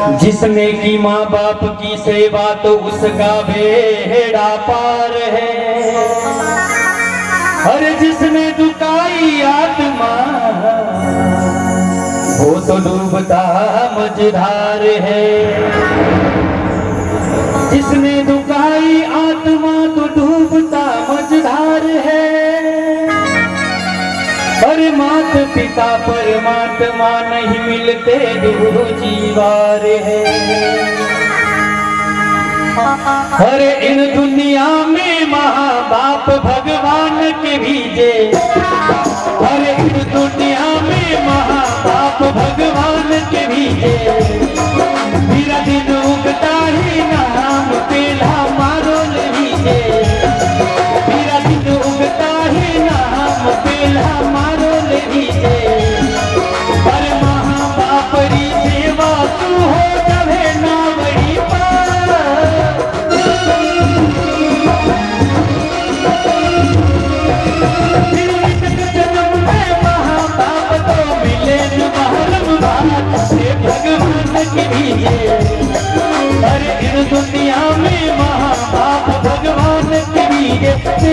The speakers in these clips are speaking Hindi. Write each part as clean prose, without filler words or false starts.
जिसने की माँ बाप की सेवा तो उसका बेड़ा पार है। अरे जिसने दुखाई आत्मा वो तो डूबता मझधार है। जिसने दुखाई आत्मा तो डूबता मझधार है। अरे मात पिता परमात्मा नहीं मिलते दो जीवार है। अरे इन दुनिया में माँ बाप भगवान के भेजे। अरे इन दुनिया में माँ बाप भगवान के भेजे। मेरा दिन उगता ही नाम पेला मारो लीजे। मेरा दिन उगता ही नाम पेला मारो लीजे। पर माँ बाप री सेवा तू हो जबे ना बड़ी पार। जन्म में माँ बाप तो मिले न महरम बात से भगवान की भेजे। अरे इन दुनिया में माँ बाप भगवान के भेजे।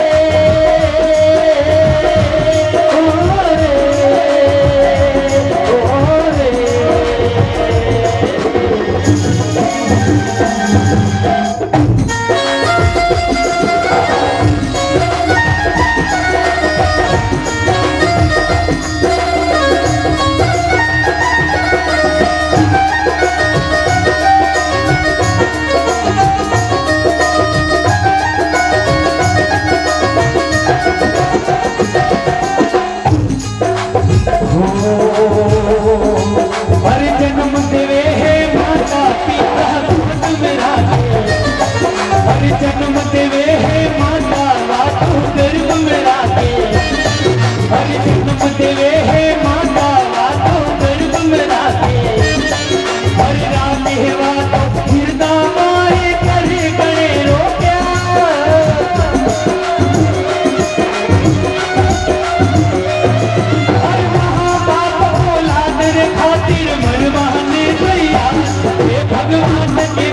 अरे जन्म देवे है माता पिता गोद में राखे। अरे जन्म देवे है माता बापू गर्भ में राखे। अरे जन्म देवे है माता बापू गर्भ में राखे। अरे राधे वातो हृदय माए करे गणे रोक्या। खातिर मरवाने भैया ये भगवान के